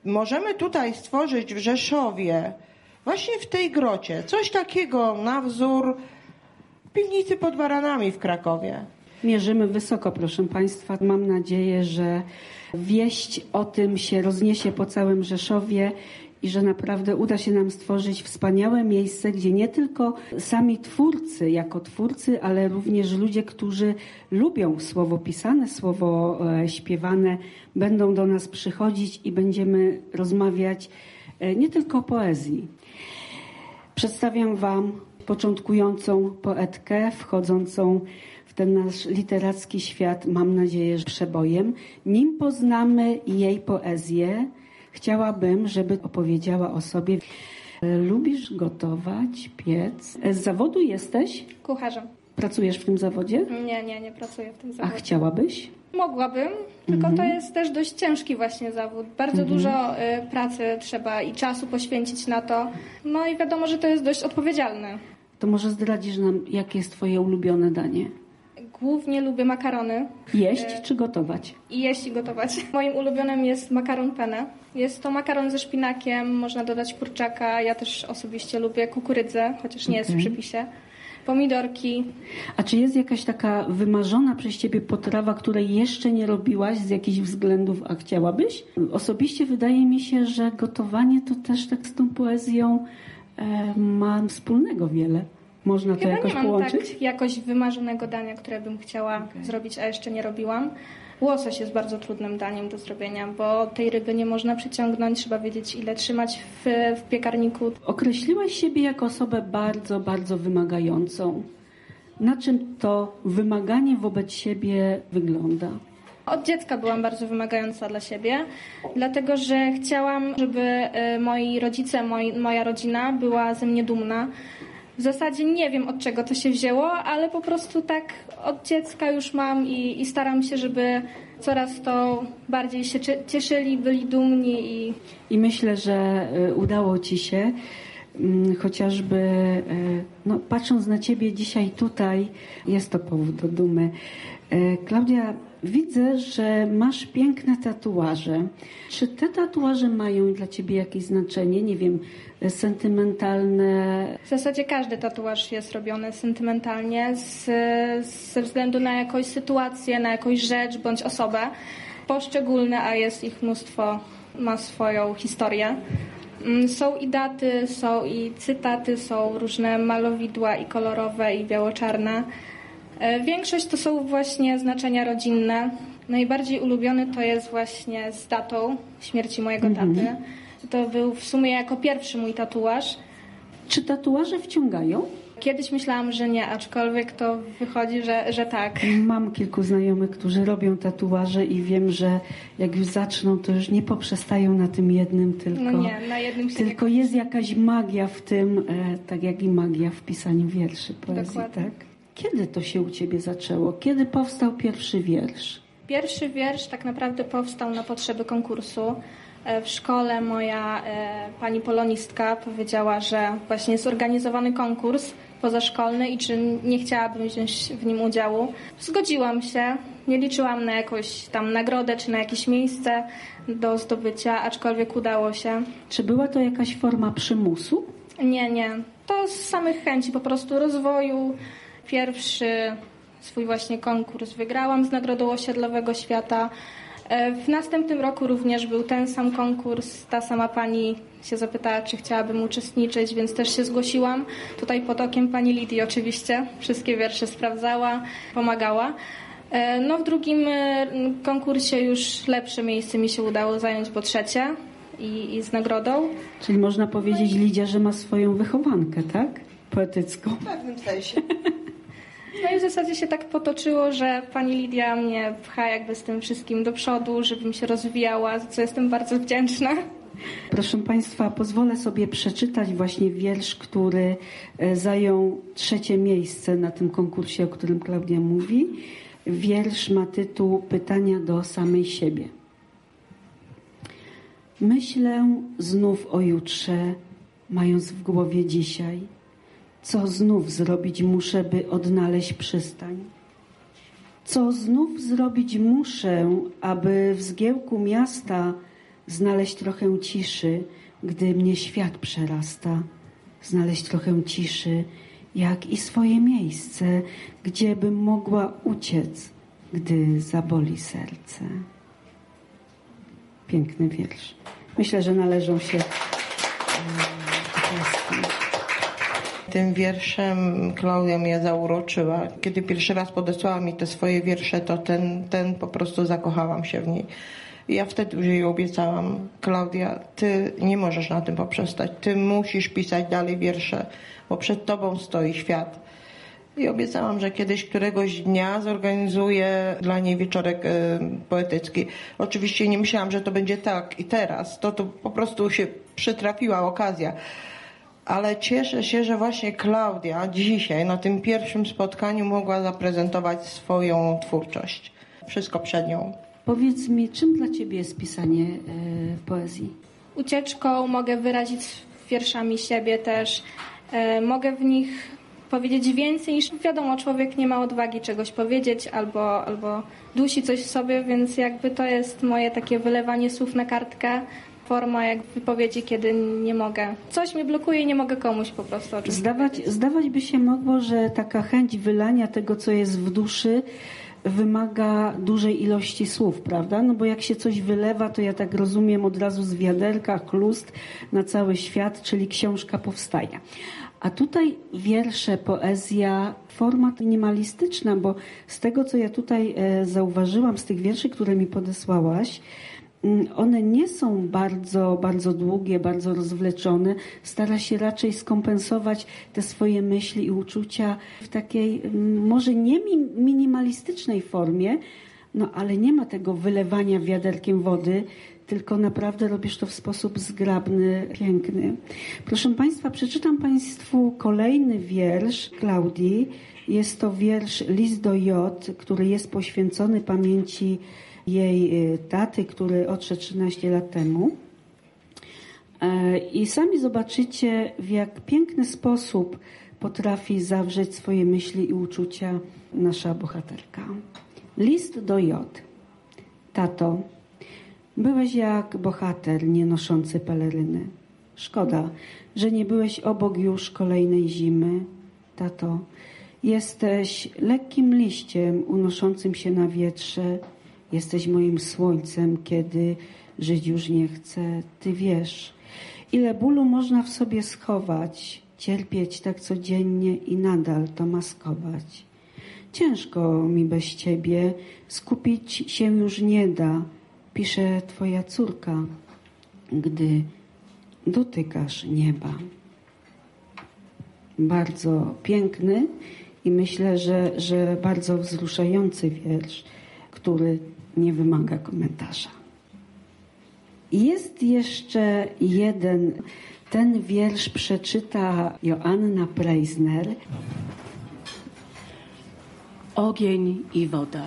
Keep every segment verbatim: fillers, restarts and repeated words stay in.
Możemy tutaj stworzyć w Rzeszowie, właśnie w tej grocie, coś takiego na wzór piwnicy pod Baranami w Krakowie. Mierzymy wysoko, proszę Państwa. Mam nadzieję, że wieść o tym się rozniesie po całym Rzeszowie i że naprawdę uda się nam stworzyć wspaniałe miejsce, gdzie nie tylko sami twórcy jako twórcy, ale również ludzie, którzy lubią słowo pisane, słowo e, śpiewane, będą do nas przychodzić i będziemy rozmawiać e, nie tylko o poezji. Przedstawiam Wam początkującą poetkę, wchodzącą w ten nasz literacki świat, mam nadzieję, że przebojem. Nim poznamy jej poezję, chciałabym, żeby opowiedziała o sobie. Lubisz gotować, piec? Z zawodu jesteś? Kucharzem. Pracujesz w tym zawodzie? Nie, nie, nie pracuję w tym zawodzie. A chciałabyś? Mogłabym, tylko Mhm. to jest też dość ciężki właśnie zawód. Bardzo Mhm. dużo y, pracy trzeba i czasu poświęcić na to. No i wiadomo, że to jest dość odpowiedzialne. To może zdradzisz nam, jakie jest twoje ulubione danie? Głównie lubię makarony. Jeść Y, czy gotować? I jeść i gotować. Moim ulubionym jest makaron penne. Jest to makaron ze szpinakiem, można dodać kurczaka. Ja też osobiście lubię kukurydzę, chociaż nie jest w Okej. przepisie. Pomidorki. A czy jest jakaś taka wymarzona przez ciebie potrawa, której jeszcze nie robiłaś z jakichś względów, a chciałabyś? Osobiście wydaje mi się, że gotowanie to też tak z tą poezją e, ma wspólnego wiele. Można to Chyba jakoś nie mam połączyć? tak jakoś wymarzonego dania, które bym chciała Okej. zrobić, a jeszcze nie robiłam. Łosoś jest bardzo trudnym daniem do zrobienia, bo tej ryby nie można przyciągnąć, trzeba wiedzieć, ile trzymać w, w piekarniku. Określiłaś siebie jako osobę bardzo, bardzo wymagającą. Na czym to wymaganie wobec siebie wygląda? Od dziecka byłam bardzo wymagająca dla siebie, dlatego że chciałam, żeby y, moi rodzice, moi, moja rodzina była ze mnie dumna. W zasadzie nie wiem, od czego to się wzięło, ale po prostu tak od dziecka już mam i, i staram się, żeby coraz to bardziej się cieszyli, byli dumni. I... I myślę, że y, udało ci się, mm, chociażby y, no, patrząc na ciebie dzisiaj tutaj, jest to powód do dumy. Y, Klaudia, widzę, że masz piękne tatuaże. Czy te tatuaże mają dla ciebie jakieś znaczenie, nie wiem, sentymentalne? W zasadzie każdy tatuaż jest robiony sentymentalnie z, ze względu na jakąś sytuację, na jakąś rzecz bądź osobę. Poszczególne, a jest ich mnóstwo, ma swoją historię. Są i daty, są i cytaty, są różne malowidła i kolorowe, i biało-czarne. Większość to są właśnie znaczenia rodzinne. Najbardziej ulubiony to jest właśnie z datą śmierci mojego Mhm. taty. To był w sumie jako pierwszy mój tatuaż. Czy tatuaże wciągają? Kiedyś myślałam, że nie, aczkolwiek to wychodzi, że, że tak. Mam kilku znajomych, którzy robią tatuaże i wiem, że jak już zaczną, to już nie poprzestają na tym jednym, tylko, No nie, na jednym się tylko nie... jest jakaś magia w tym, e, tak jak i magia w pisaniu wierszy, poezji, Dokładnie. tak? Kiedy to się u ciebie zaczęło? Kiedy powstał pierwszy wiersz? Pierwszy wiersz tak naprawdę powstał na potrzeby konkursu. W szkole moja e, pani polonistka powiedziała, że właśnie jest organizowany konkurs pozaszkolny i czy nie chciałabym wziąć w nim udziału. Zgodziłam się, nie liczyłam na jakąś tam nagrodę czy na jakieś miejsce do zdobycia, aczkolwiek udało się. Czy była to jakaś forma przymusu? Nie, nie. To z samych chęci po prostu rozwoju. Pierwszy swój właśnie konkurs wygrałam z Nagrodą Osiedlowego Świata. W następnym roku również był ten sam konkurs. Ta sama pani się zapytała, czy chciałabym uczestniczyć, więc też się zgłosiłam. Tutaj pod okiem pani Lidii oczywiście. Wszystkie wiersze sprawdzała, pomagała. No w drugim konkursie już lepsze miejsce mi się udało zająć, bo trzecie i, i z nagrodą. Czyli można powiedzieć, Lidia, że ma swoją wychowankę, tak? Poetycką. W pewnym sensie. No i w zasadzie się tak potoczyło, że pani Lidia mnie pcha jakby z tym wszystkim do przodu, żebym się rozwijała, za co jestem bardzo wdzięczna. Proszę Państwa, pozwolę sobie przeczytać właśnie wiersz, który zajął trzecie miejsce na tym konkursie, o którym Klaudia mówi. Wiersz ma tytuł Pytania do samej siebie. Myślę znów o jutrze, mając w głowie dzisiaj. Co znów zrobić muszę, by odnaleźć przystań? Co znów zrobić muszę, aby w zgiełku miasta znaleźć trochę ciszy, gdy mnie świat przerasta, znaleźć trochę ciszy, jak i swoje miejsce, gdzie bym mogła uciec, gdy zaboli serce. Piękny wiersz. Myślę, że należą się oklaski. Tym wierszem Klaudia mnie zauroczyła. Kiedy pierwszy raz podesłała mi te swoje wiersze, to ten, ten po prostu zakochałam się w niej. I ja wtedy już jej obiecałam: Klaudia, ty nie możesz na tym poprzestać. Ty musisz pisać dalej wiersze, bo przed tobą stoi świat. I obiecałam, że kiedyś, któregoś dnia zorganizuję dla niej wieczorek y, poetycki. Oczywiście nie myślałam, że to będzie tak i teraz. To, to po prostu się przytrafiła okazja. Ale cieszę się, że właśnie Klaudia dzisiaj na tym pierwszym spotkaniu mogła zaprezentować swoją twórczość. Wszystko przed nią. Powiedz mi, czym dla ciebie jest pisanie y, poezji? Ucieczką mogę wyrazić wierszami siebie też. E, mogę w nich powiedzieć więcej niż, wiadomo, człowiek nie ma odwagi czegoś powiedzieć albo, albo dusi coś w sobie, więc jakby to jest moje takie wylewanie słów na kartkę. Forma jak wypowiedzi, kiedy nie mogę. Coś mnie blokuje i nie mogę komuś po prostu o czymś Zdawać, powiedzieć. zdawać by się mogło, że taka chęć wylania tego, co jest w duszy, wymaga dużej ilości słów, prawda? No bo jak się coś wylewa, to ja tak rozumiem od razu z wiaderka, chlust na cały świat, czyli książka powstaje. A tutaj wiersze, poezja, forma minimalistyczna, bo z tego, co ja tutaj e, zauważyłam, z tych wierszy, które mi podesłałaś, one nie są bardzo, bardzo długie, bardzo rozwleczone. Stara się raczej skompensować te swoje myśli i uczucia w takiej może nie minimalistycznej formie, no ale nie ma tego wylewania wiaderkiem wody, tylko naprawdę robisz to w sposób zgrabny, piękny. Proszę Państwa, przeczytam Państwu kolejny wiersz Klaudii. Jest to wiersz List do J, który jest poświęcony pamięci jej taty, który odszedł trzynaście lat temu. I sami zobaczycie, w jak piękny sposób potrafi zawrzeć swoje myśli i uczucia nasza bohaterka. List do J. Tato, byłeś jak bohater nie noszący peleryny. Szkoda, że nie byłeś obok już kolejnej zimy. Tato, jesteś lekkim liściem unoszącym się na wietrze. Jesteś moim słońcem, kiedy żyć już nie chcę. Ty wiesz, ile bólu można w sobie schować, cierpieć tak codziennie i nadal to maskować. Ciężko mi bez ciebie, skupić się już nie da, pisze twoja córka, gdy dotykasz nieba. Bardzo piękny i myślę, że, że bardzo wzruszający wiersz, który nie wymaga komentarza. Jest jeszcze jeden, ten wiersz przeczyta Joanna Preisner. Ogień i woda.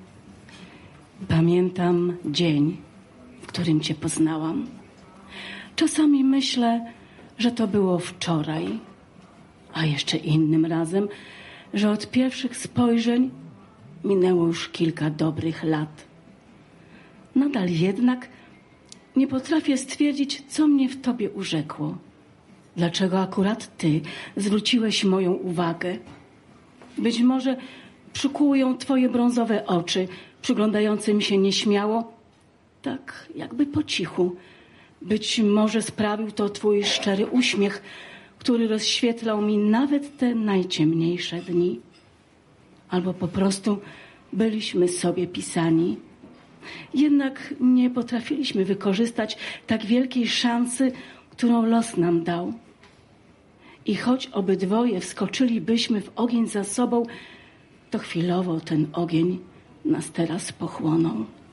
Pamiętam dzień, w którym Cię poznałam. Czasami myślę, że to było wczoraj, a jeszcze innym razem, że od pierwszych spojrzeń minęło już kilka dobrych lat. Nadal jednak nie potrafię stwierdzić, co mnie w tobie urzekło. Dlaczego akurat ty zwróciłeś moją uwagę? Być może przykuły ją twoje brązowe oczy, przyglądające mi się nieśmiało, tak jakby po cichu. Być może sprawił to twój szczery uśmiech, który rozświetlał mi nawet te najciemniejsze dni. Albo po prostu byliśmy sobie pisani. Jednak nie potrafiliśmy wykorzystać tak wielkiej szansy, którą los nam dał. I choć obydwoje wskoczylibyśmy w ogień za sobą, to chwilowo ten ogień nas teraz pochłonął.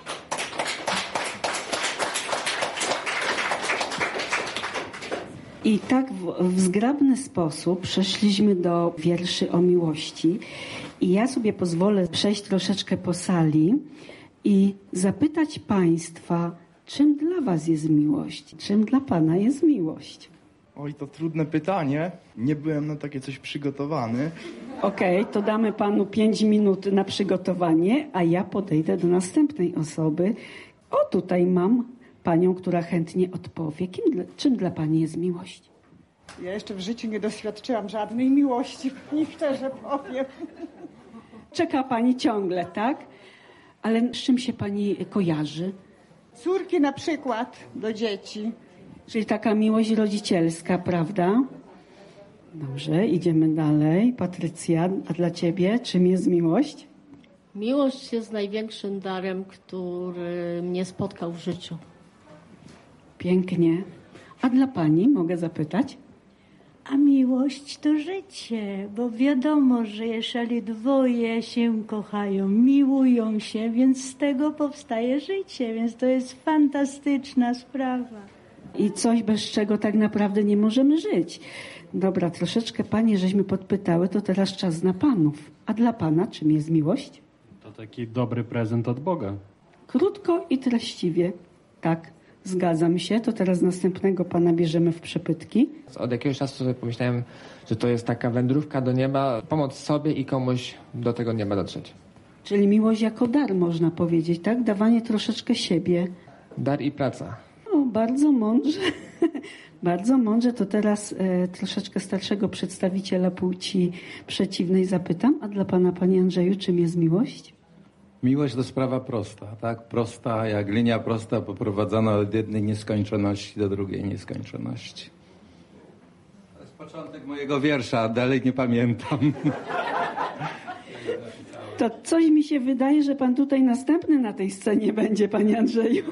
I tak w, w zgrabny sposób przeszliśmy do wierszy o miłości. I ja sobie pozwolę przejść troszeczkę po sali i zapytać Państwa, czym dla Was jest miłość? Czym dla Pana jest miłość? Oj, to trudne pytanie. Nie byłem na takie coś przygotowany. Okej, okay, to damy Panu pięć minut na przygotowanie, a ja podejdę do następnej osoby. O, tutaj mam panią, która chętnie odpowie. Kim, czym dla pani jest miłość? Ja jeszcze w życiu nie doświadczyłam żadnej miłości, pani szczerze powiem. Czeka pani ciągle, tak? Ale z czym się pani kojarzy? Córki na przykład do dzieci. Czyli taka miłość rodzicielska, prawda? Dobrze, idziemy dalej. Patrycja, a dla ciebie czym jest miłość? Miłość jest największym darem, który mnie spotkał w życiu. Pięknie. A dla pani, mogę zapytać? A miłość to życie, bo wiadomo, że jeżeli dwoje się kochają, miłują się, więc z tego powstaje życie, więc to jest fantastyczna sprawa. I coś, bez czego tak naprawdę nie możemy żyć. Dobra, troszeczkę panie żeśmy podpytały, to teraz czas na panów. A dla pana czym jest miłość? To taki dobry prezent od Boga. Krótko i treściwie. Tak, zgadzam się. To teraz następnego pana bierzemy w przepytki. Od jakiegoś czasu sobie pomyślałem, że to jest taka wędrówka do nieba, pomoc sobie i komuś do tego nieba dotrzeć. Czyli miłość jako dar, można powiedzieć, tak? Dawanie troszeczkę siebie. Dar i praca. O, bardzo mądrze. Bardzo mądrze. To teraz e, troszeczkę starszego przedstawiciela płci przeciwnej zapytam. A dla pana, panie Andrzeju, czym jest miłość? Miłość to sprawa prosta, tak? Prosta jak linia prosta poprowadzona od jednej nieskończoności do drugiej nieskończoności. To jest początek mojego wiersza, dalej nie pamiętam. To coś mi się wydaje, że pan tutaj następny na tej scenie będzie, panie Andrzeju.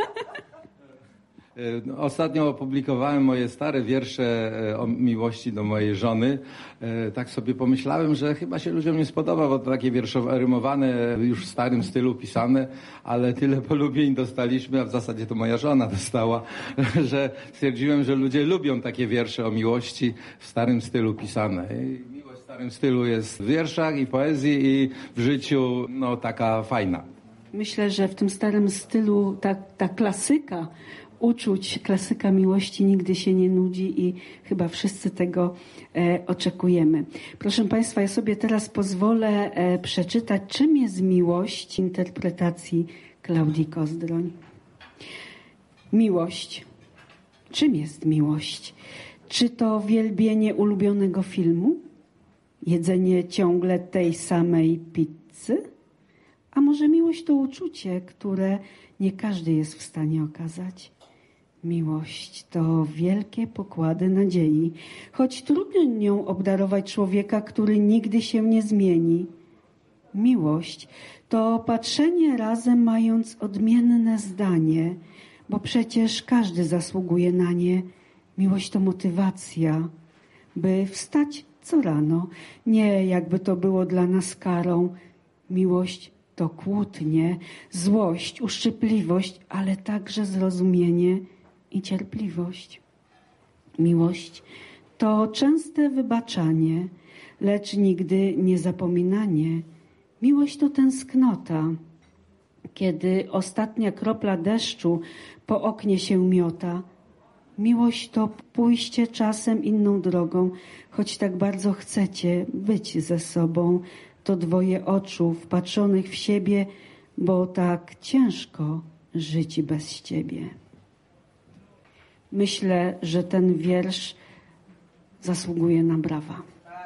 Ostatnio opublikowałem moje stare wiersze o miłości do mojej żony. Tak sobie pomyślałem, że chyba się ludziom nie spodoba, bo to takie wierszowe, rymowane, już w starym stylu pisane, ale tyle polubień dostaliśmy, a w zasadzie to moja żona dostała, że stwierdziłem, że ludzie lubią takie wiersze o miłości w starym stylu pisane. I miłość w starym stylu jest w wierszach i poezji i w życiu no taka fajna. Myślę, że w tym starym stylu ta, ta klasyka uczuć, klasyka miłości nigdy się nie nudzi i chyba wszyscy tego e, oczekujemy. Proszę państwa, ja sobie teraz pozwolę e, przeczytać, czym jest miłość w interpretacji Klaudii Kozdroń. Miłość. Czym jest miłość? Czy to wielbienie ulubionego filmu? Jedzenie ciągle tej samej pizzy? A może miłość to uczucie, które nie każdy jest w stanie okazać? Miłość to wielkie pokłady nadziei, choć trudno nią obdarować człowieka, który nigdy się nie zmieni. Miłość to patrzenie razem, mając odmienne zdanie, bo przecież każdy zasługuje na nie. Miłość to motywacja, by wstać co rano, nie jakby to było dla nas karą. Miłość to kłótnie, złość, uszczypliwość, ale także zrozumienie i cierpliwość. Miłość to częste wybaczanie, lecz nigdy nie zapominanie. Miłość to tęsknota, kiedy ostatnia kropla deszczu po oknie się miota. Miłość to pójście czasem inną drogą, choć tak bardzo chcecie być ze sobą. To dwoje oczu wpatrzonych w siebie, bo tak ciężko żyć bez ciebie. Myślę, że ten wiersz zasługuje na brawa.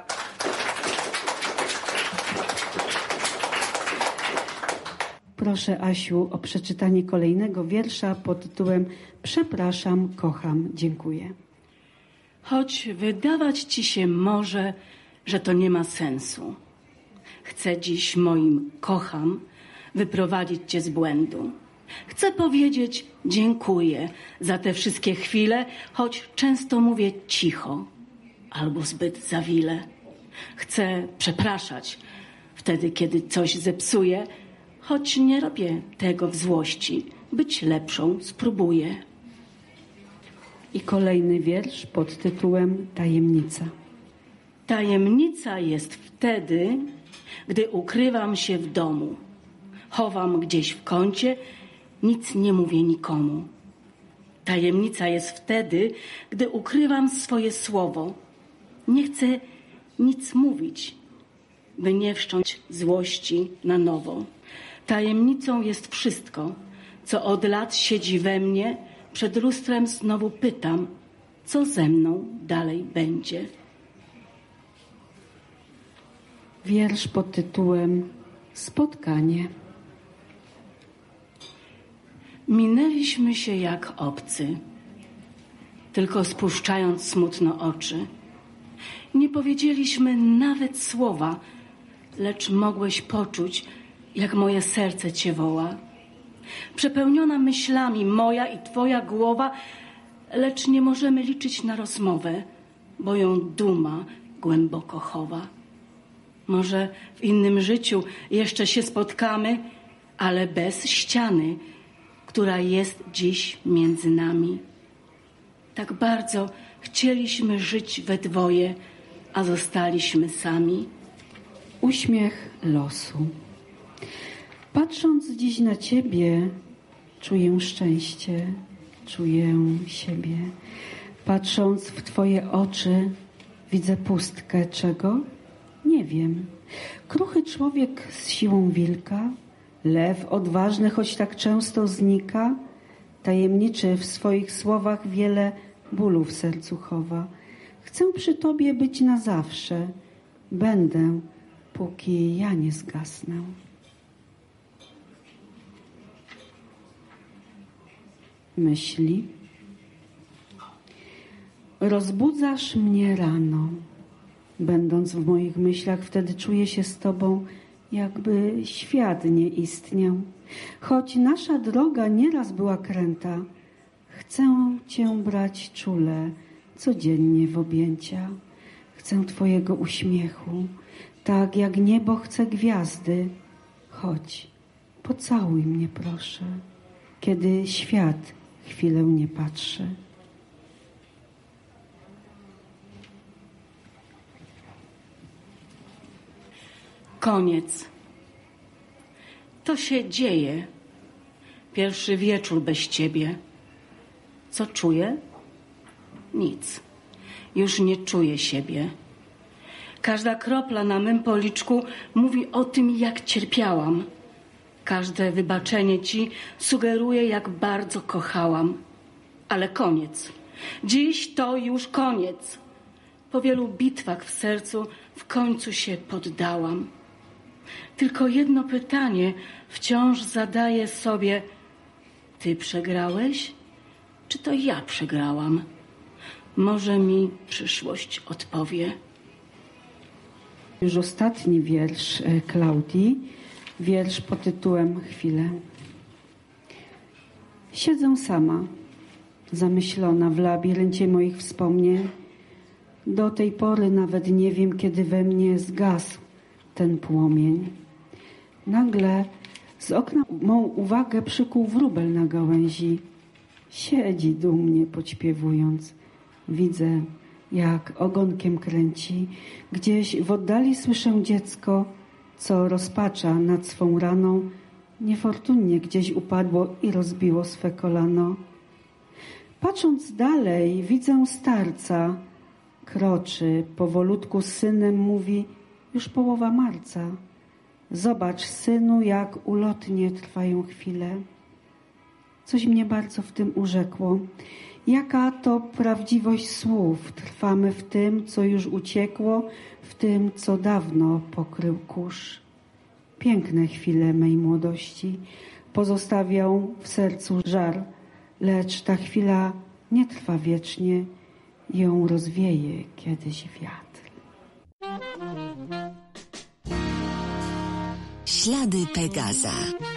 Proszę, Asiu, o przeczytanie kolejnego wiersza pod tytułem Przepraszam, kocham, dziękuję. Choć wydawać ci się może, że to nie ma sensu. Chcę dziś moim kocham wyprowadzić cię z błędu. Chcę powiedzieć dziękuję za te wszystkie chwile, choć często mówię cicho albo zbyt zawile. Chcę przepraszać wtedy, kiedy coś zepsuję, choć nie robię tego w złości. Być lepszą spróbuję. I kolejny wiersz pod tytułem Tajemnica. Tajemnica jest wtedy, gdy ukrywam się w domu. Chowam gdzieś w kącie, nic nie mówię nikomu. Tajemnica jest wtedy, gdy ukrywam swoje słowo. Nie chcę nic mówić, by nie wszcząć złości na nowo. Tajemnicą jest wszystko, co od lat siedzi we mnie, przed lustrem znowu pytam, co ze mną dalej będzie. Wiersz pod tytułem Spotkanie. Minęliśmy się jak obcy, tylko spuszczając smutno oczy. Nie powiedzieliśmy nawet słowa, lecz mogłeś poczuć, jak moje serce cię woła. Przepełniona myślami moja i twoja głowa, lecz nie możemy liczyć na rozmowę, bo ją duma głęboko chowa. Może w innym życiu jeszcze się spotkamy, ale bez ściany, która jest dziś między nami. Tak bardzo chcieliśmy żyć we dwoje, a zostaliśmy sami. Uśmiech losu. Patrząc dziś na ciebie, czuję szczęście, czuję siebie. Patrząc w twoje oczy, widzę pustkę. Czego? Nie wiem. Kruchy człowiek z siłą wilka, lew odważny, choć tak często znika, tajemniczy w swoich słowach wiele bólu w sercu chowa. Chcę przy tobie być na zawsze. Będę, póki ja nie zgasnę. Myśli. Rozbudzasz mnie rano. Będąc w moich myślach, wtedy czuję się z tobą, jakby świat nie istniał. Choć nasza droga nieraz była kręta, chcę cię brać czule, codziennie w objęcia. Chcę twojego uśmiechu, tak jak niebo chce gwiazdy. Chodź, pocałuj mnie proszę, kiedy świat chwilę nie patrzy. Koniec. To się dzieje. Pierwszy wieczór bez ciebie. Co czuję? Nic. Już nie czuję siebie. Każda kropla na mym policzku mówi o tym, jak cierpiałam. Każde wybaczenie ci sugeruje, jak bardzo kochałam. Ale koniec. Dziś to już koniec. Po wielu bitwach w sercu w końcu się poddałam. Tylko jedno pytanie wciąż zadaję sobie. Ty przegrałeś? Czy to ja przegrałam? Może mi przyszłość odpowie. Już ostatni wiersz Klaudii, wiersz pod tytułem Chwilę. Siedzę sama, zamyślona w labiryncie moich wspomnień. Do tej pory nawet nie wiem, kiedy we mnie zgasł ten płomień. Nagle z okna mą uwagę przykuł wróbel na gałęzi. Siedzi dumnie podśpiewując. Widzę, jak ogonkiem kręci. Gdzieś w oddali słyszę dziecko, co rozpacza nad swą raną. Niefortunnie gdzieś upadło i rozbiło swe kolano. Patrząc dalej, widzę starca. Kroczy, powolutku z synem mówi, już połowa marca. Zobacz, synu, jak ulotnie trwają chwile. Coś mnie bardzo w tym urzekło. Jaka to prawdziwość słów. Trwamy w tym, co już uciekło, w tym, co dawno pokrył kurz. Piękne chwile mej młodości pozostawią w sercu żar, lecz ta chwila nie trwa wiecznie. Ją rozwieje kiedyś wiatr. Ślady Pegaza.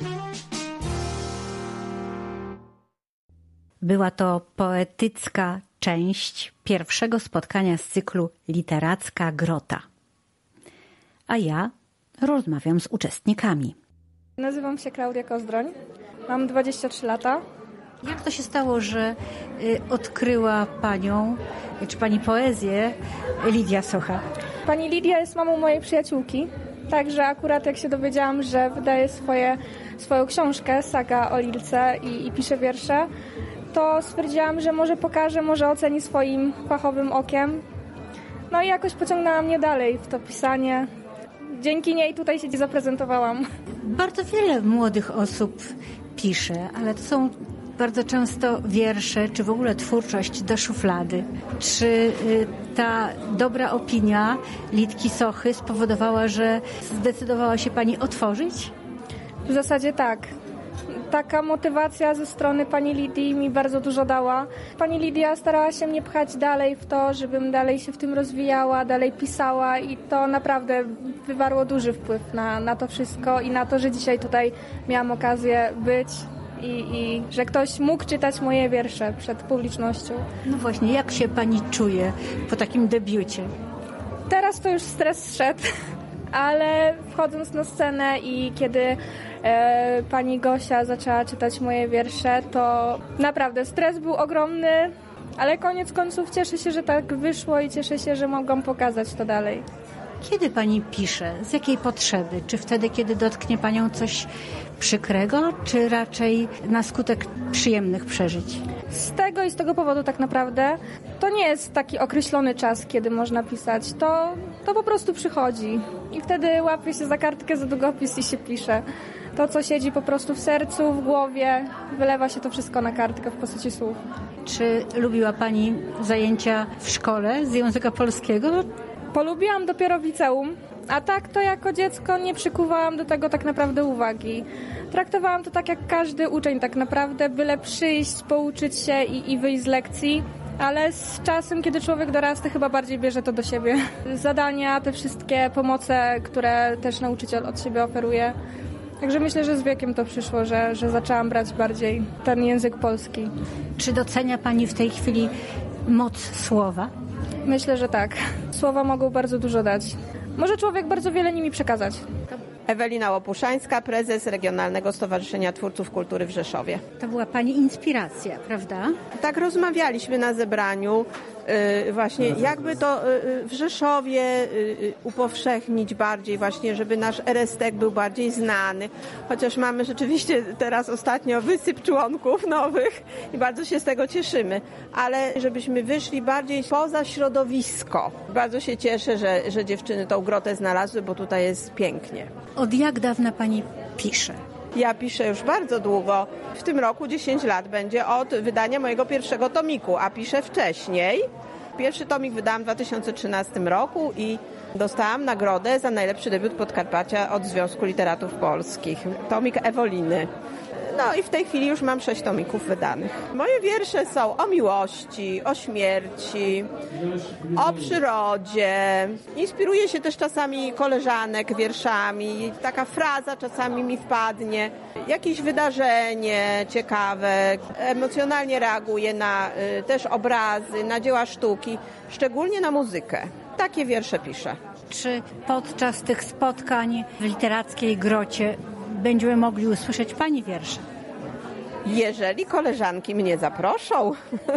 Była to poetycka część pierwszego spotkania z cyklu Literacka Grota. A ja rozmawiam z uczestnikami. Nazywam się Klaudia Kozdroń, mam dwadzieścia trzy lata. Jak to się stało, że y, odkryła Panią, czy Pani poezję Lidia Socha? Pani Lidia jest mamą mojej przyjaciółki, także akurat jak się dowiedziałam, że wydaje swoje, swoją książkę, saga o Lilce i, i pisze wiersze, to stwierdziłam, że może pokaże, może oceni swoim fachowym okiem. No i jakoś pociągnęła mnie dalej w to pisanie. Dzięki niej tutaj się zaprezentowałam. Bardzo wiele młodych osób pisze, ale to są bardzo często wiersze, czy w ogóle twórczość do szuflady. Czy y, ta dobra opinia Lidki Sochy spowodowała, że zdecydowała się pani otworzyć? W zasadzie tak. Taka motywacja ze strony pani Lidii mi bardzo dużo dała. Pani Lidia starała się mnie pchać dalej w to, żebym dalej się w tym rozwijała, dalej pisała i to naprawdę wywarło duży wpływ na, na to wszystko i na to, że dzisiaj tutaj miałam okazję być i, i że ktoś mógł czytać moje wiersze przed publicznością. No właśnie, jak się pani czuje po takim debiucie? Teraz to już stres zszedł, ale wchodząc na scenę i kiedy e, pani Gosia zaczęła czytać moje wiersze, to naprawdę stres był ogromny, ale koniec końców cieszę się, że tak wyszło i cieszę się, że mogłam pokazać to dalej. Kiedy pani pisze? Z jakiej potrzeby? Czy wtedy, kiedy dotknie panią coś przykrego, czy raczej na skutek przyjemnych przeżyć? Z tego i z tego powodu tak naprawdę to nie jest taki określony czas, kiedy można pisać. To, to po prostu przychodzi i wtedy łapie się za kartkę, za długopis i się pisze. To, co siedzi po prostu w sercu, w głowie, wylewa się to wszystko na kartkę w postaci słów. Czy lubiła pani zajęcia w szkole z języka polskiego? Polubiłam dopiero w liceum, a tak to jako dziecko nie przykuwałam do tego tak naprawdę uwagi. Traktowałam to tak jak każdy uczeń tak naprawdę, byle przyjść, pouczyć się i, i wyjść z lekcji, ale z czasem, kiedy człowiek dorasta, chyba bardziej bierze to do siebie. Zadania, te wszystkie pomoce, które też nauczyciel od siebie oferuje. Także myślę, że z wiekiem to przyszło, że, że zaczęłam brać bardziej ten język polski. Czy docenia pani w tej chwili moc słowa? Myślę, że tak. Słowa mogą bardzo dużo dać. Może człowiek bardzo wiele nimi przekazać. Ewelina Łopuszańska, prezes Regionalnego Stowarzyszenia Twórców Kultury w Rzeszowie. To była pani inspiracja, prawda? Tak rozmawialiśmy na zebraniu yy, właśnie jakby to yy, w Rzeszowie yy, upowszechnić bardziej właśnie, żeby nasz Erestek był bardziej znany. Chociaż mamy rzeczywiście teraz ostatnio wysyp członków nowych i bardzo się z tego cieszymy. Ale żebyśmy wyszli bardziej poza środowisko. Bardzo się cieszę, że, że dziewczyny tą grotę znalazły, bo tutaj jest pięknie. Od jak dawna pani pisze? Ja piszę już bardzo długo. W tym roku dziesięć lat będzie od wydania mojego pierwszego tomiku, a piszę wcześniej. Pierwszy tomik wydałam w dwa tysiące trzynastym roku i dostałam nagrodę za najlepszy debiut Podkarpacia od Związku Literatów Polskich. Tomik Ewoliny. No i w tej chwili już mam sześć tomików wydanych. Moje wiersze są o miłości, o śmierci, o przyrodzie. Inspiruję się też czasami koleżanek wierszami. Taka fraza czasami mi wpadnie. Jakieś wydarzenie ciekawe. Emocjonalnie reaguję na y, też obrazy, na dzieła sztuki, szczególnie na muzykę. Takie wiersze piszę. Czy podczas tych spotkań w literackiej grocie będziemy mogli usłyszeć pani wiersze? Jeżeli koleżanki mnie zaproszą,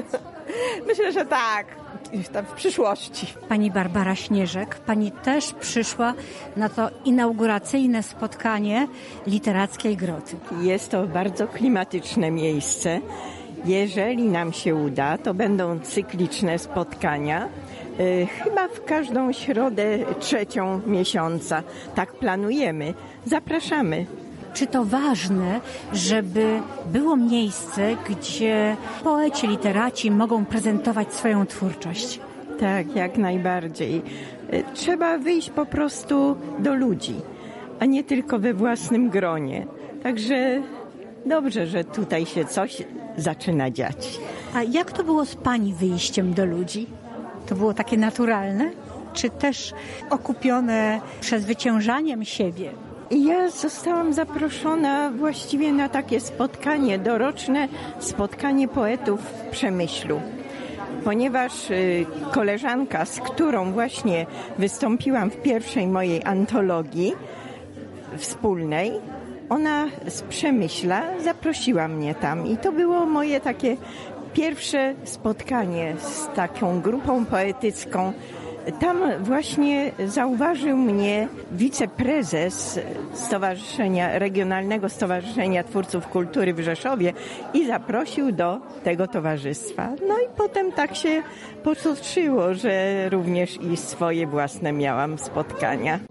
myślę, że tak, tam w przyszłości. Pani Barbara Śnieżek, pani też przyszła na to inauguracyjne spotkanie Literackiej Groty. Jest to bardzo klimatyczne miejsce. Jeżeli nam się uda, to będą cykliczne spotkania. Chyba w każdą środę trzecią miesiąca. Tak planujemy. Zapraszamy. Czy to ważne, żeby było miejsce, gdzie poeci, literaci mogą prezentować swoją twórczość? Tak, jak najbardziej. Trzeba wyjść po prostu do ludzi, a nie tylko we własnym gronie. Także dobrze, że tutaj się coś zaczyna dziać. A jak to było z pani wyjściem do ludzi? To było takie naturalne? Czy też okupione przezwyciężaniem siebie? Ja zostałam zaproszona właściwie na takie spotkanie, doroczne spotkanie poetów w Przemyślu. Ponieważ koleżanka, z którą właśnie wystąpiłam w pierwszej mojej antologii wspólnej, ona z Przemyśla zaprosiła mnie tam i to było moje takie pierwsze spotkanie z taką grupą poetycką. Tam właśnie zauważył mnie wiceprezes Stowarzyszenia, Regionalnego Stowarzyszenia Twórców Kultury w Rzeszowie i zaprosił do tego towarzystwa. No i potem tak się potoczyło, że również i swoje własne miałam spotkania.